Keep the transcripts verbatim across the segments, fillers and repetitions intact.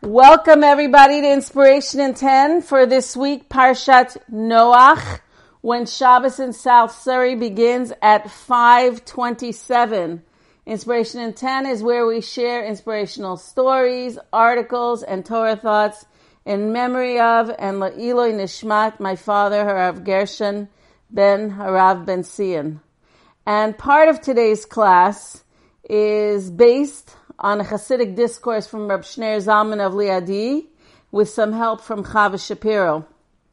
Welcome everybody to Inspiration in ten for this week, Parshat Noach, when Shabbos in South Surrey begins at five twenty-seven. Inspiration in ten is where we share inspirational stories, articles, and Torah thoughts in memory of and La'iloi Nishmat, my father, Harav Gershon ben Harav ben Sion. And part of today's class is based on a Hasidic discourse from Reb Shneir Zalman of Liadi with some help from Chava Shapiro.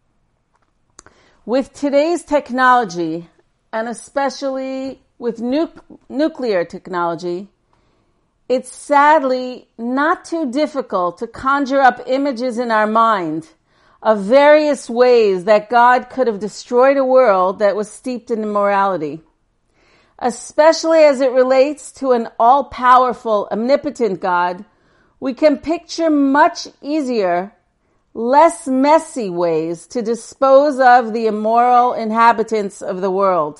With today's technology, and especially with nu- nuclear technology, it's sadly not too difficult to conjure up images in our mind of various ways that God could have destroyed a world that was steeped in immorality. Especially as it relates to an all-powerful, omnipotent God, we can picture much easier, less messy ways to dispose of the immoral inhabitants of the world,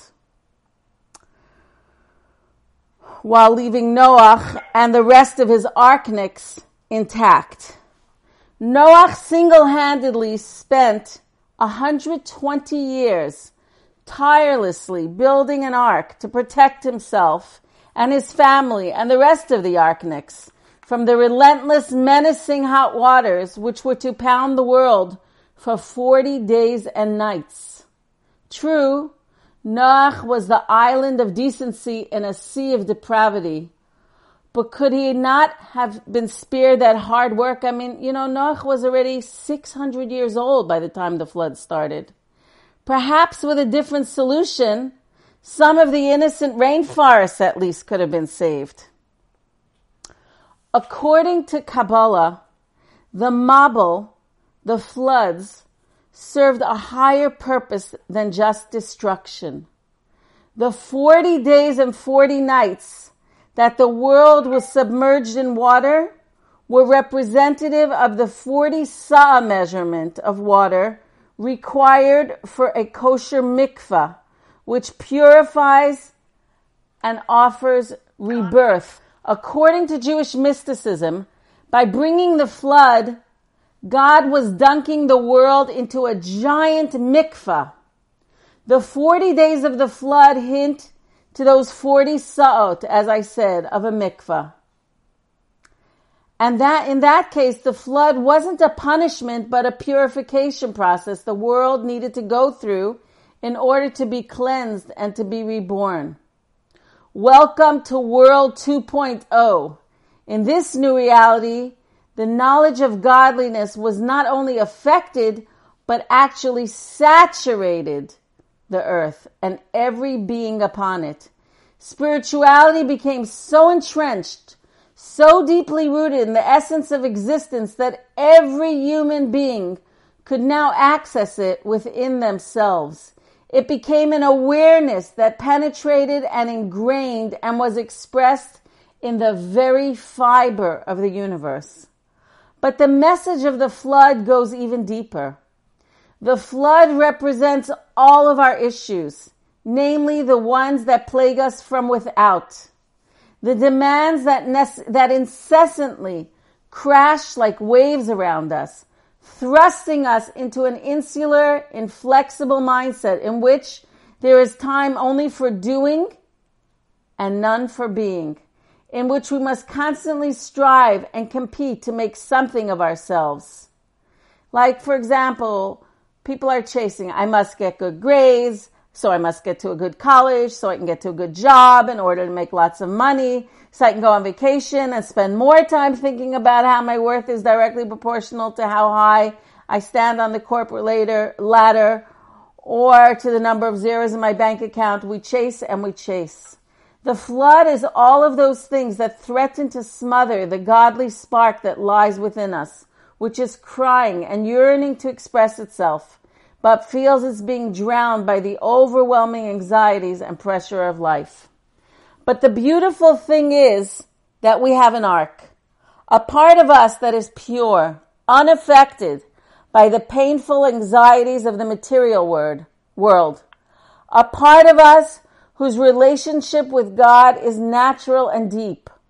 while leaving Noach and the rest of his archnics intact. Noach single-handedly spent one hundred twenty years tirelessly building an ark to protect himself and his family and the rest of the archnics from the relentless, menacing hot waters which were to pound the world for forty days and nights. True, Noach was the island of decency in a sea of depravity. But could he not have been spared that hard work? I mean, you know, Noach was already six hundred years old by the time the flood started. Perhaps with a different solution, some of the innocent rainforests at least could have been saved. According to Kabbalah, the Mabul, the floods, served a higher purpose than just destruction. The forty days and forty nights that the world was submerged in water were representative of the forty sa'ah measurement of water required for a kosher mikvah, which purifies and offers rebirth. According to Jewish mysticism, by bringing the flood, God was dunking the world into a giant mikvah. The forty days of the flood hint to those forty sa'ot, as I said, of a mikvah. And that, in that case, the flood wasn't a punishment, but a purification process the world needed to go through in order to be cleansed and to be reborn. Welcome to World two point oh. In this new reality, the knowledge of godliness was not only affected, but actually saturated the earth and every being upon it. Spirituality became so entrenched, so deeply rooted in the essence of existence that every human being could now access it within themselves. It became an awareness that penetrated and ingrained and was expressed in the very fiber of the universe. But the message of the flood goes even deeper. The flood represents all of our issues, namely the ones that plague us from without. The demands that nece- that incessantly crash like waves around us, thrusting us into an insular, inflexible mindset in which there is time only for doing and none for being, in which we must constantly strive and compete to make something of ourselves. Like, for example, people are chasing, I must get good grades, so I must get to a good college, so I can get to a good job in order to make lots of money, so I can go on vacation and spend more time thinking about how my worth is directly proportional to how high I stand on the corporate ladder, ladder or to the number of zeros in my bank account. We chase and we chase. The flood is all of those things that threaten to smother the godly spark that lies within us, which is crying and yearning to express itself, but feels it's being drowned by the overwhelming anxieties and pressure of life. But the beautiful thing is that we have an ark, a part of us that is pure, unaffected by the painful anxieties of the material word, world, a part of us whose relationship with God is natural and deep,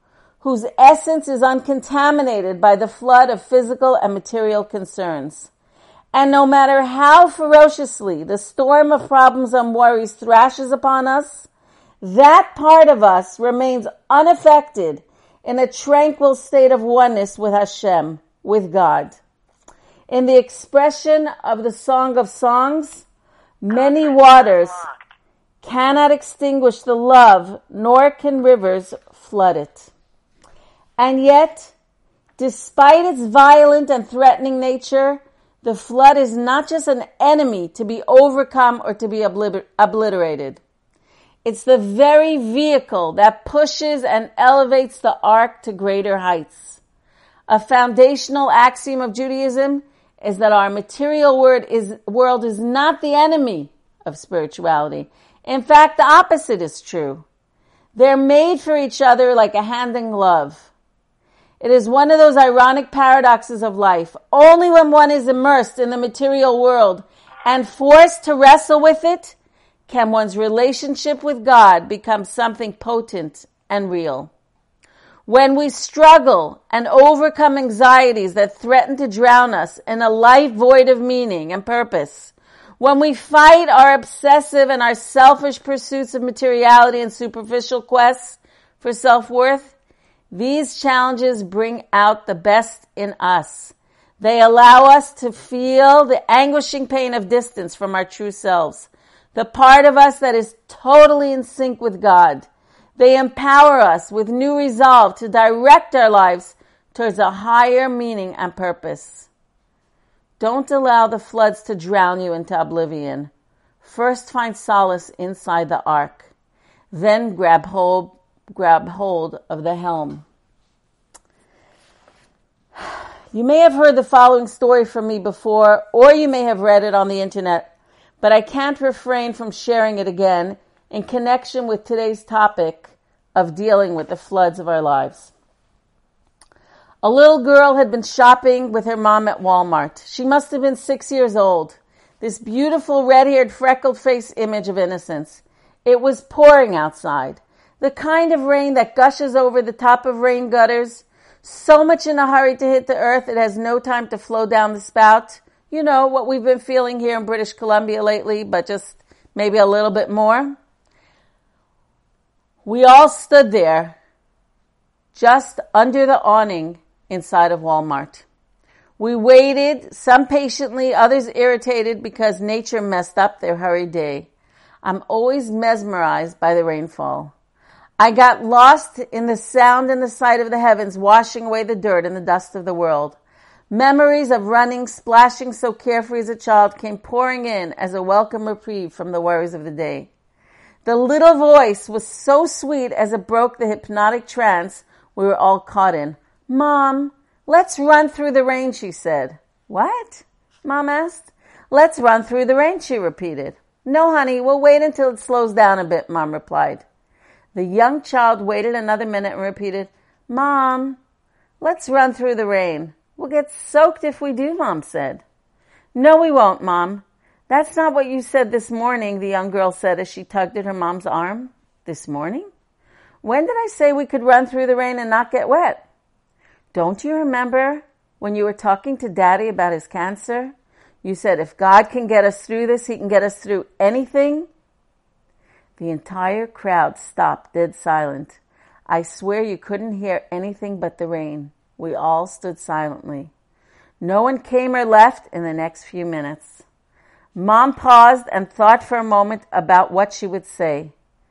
whose essence is uncontaminated by the flood of physical and material concerns. And no matter how ferociously the storm of problems and worries thrashes upon us, that part of us remains unaffected in a tranquil state of oneness with Hashem, with God. In the expression of the Song of Songs, many waters cannot extinguish the love, nor can rivers flood it. And yet, despite its violent and threatening nature, the flood is not just an enemy to be overcome or to be obliter- obliterated. It's the very vehicle that pushes and elevates the ark to greater heights. A foundational axiom of Judaism is that our material world is, world is not the enemy of spirituality. In fact, the opposite is true. They're made for each other like a hand in glove. It is one of those ironic paradoxes of life. Only when one is immersed in the material world and forced to wrestle with it can one's relationship with God become something potent and real. When we struggle and overcome anxieties that threaten to drown us in a life void of meaning and purpose, when we fight our obsessive and our selfish pursuits of materiality and superficial quests for self-worth, these challenges bring out the best in us. They allow us to feel the anguishing pain of distance from our true selves, the part of us that is totally in sync with God. They empower us with new resolve to direct our lives towards a higher meaning and purpose. Don't allow the floods to drown you into oblivion. First find solace inside the ark. Then grab hold, grab hold of the helm. You may have heard the following story from me before, or you may have read it on the internet, but I can't refrain from sharing it again in connection with today's topic of dealing with the floods of our lives. A little girl had been shopping with her mom at Walmart. She must have been six years old. This beautiful red-haired, freckled-faced image of innocence. It was pouring outside. The kind of rain that gushes over the top of rain gutters, so much in a hurry to hit the earth it has no time to flow down the spout. You know, what we've been feeling here in British Columbia lately, but just maybe a little bit more. We all stood there, just under the awning inside of Walmart. We waited, some patiently, others irritated because nature messed up their hurried day. I'm always mesmerized by the rainfall. I got lost in the sound and the sight of the heavens washing away the dirt and the dust of the world. Memories of running, splashing so carefree as a child came pouring in as a welcome reprieve from the worries of the day. The little voice was so sweet as it broke the hypnotic trance we were all caught in. "Mom, let's run through the rain," she said. "What?" Mom asked. "Let's run through the rain," she repeated. "No, honey, we'll wait until it slows down a bit," Mom replied. The young child waited another minute and repeated, "Mom, let's run through the rain. We'll get soaked if we do," Mom said. "No, we won't, Mom. That's not what you said this morning," the young girl said as she tugged at her mom's arm. "This morning? When did I say we could run through the rain and not get wet? Don't you remember when you were talking to Daddy about his cancer? You said if God can get us through this, he can get us through anything." The entire crowd stopped dead silent. I swear you couldn't hear anything but the rain. We all stood silently. No one came or left in the next few minutes. Mom paused and thought for a moment about what she would say.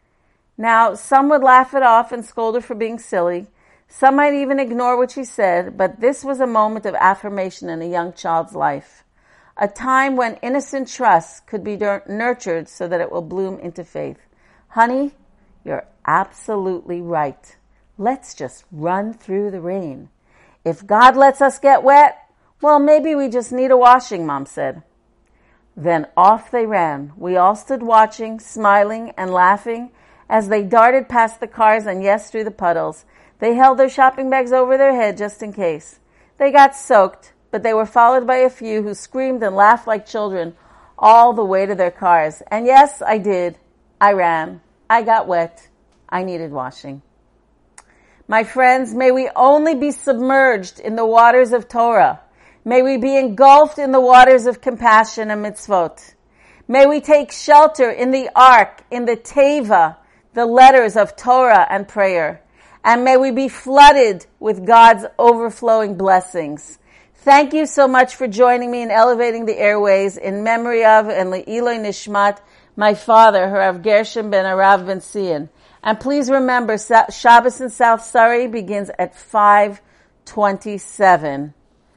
Now, some would laugh it off and scold her for being silly. Some might even ignore what she said, but this was a moment of affirmation in a young child's life. A time when innocent trust could be nurtured so that it will bloom into faith. "Honey, you're absolutely right. Let's just run through the rain. If God lets us get wet, well, maybe we just need a washing," Mom said. Then off they ran. We all stood watching, smiling and laughing as they darted past the cars and, yes, through the puddles. They held their shopping bags over their head just in case. They got soaked, but they were followed by a few who screamed and laughed like children all the way to their cars. And yes, I did. I ran. I got wet. I needed washing. My friends, may we only be submerged in the waters of Torah. May we be engulfed in the waters of compassion and mitzvot. May we take shelter in the ark, in the teva, the letters of Torah and prayer. And may we be flooded with God's overflowing blessings. Thank you so much for joining me in Elevating the Airways in memory of and Le'iloi Nishmat, my father, Harav Gershom ben Arav ben Sion. And please remember, Shabbos in South Surrey begins at five twenty-seven.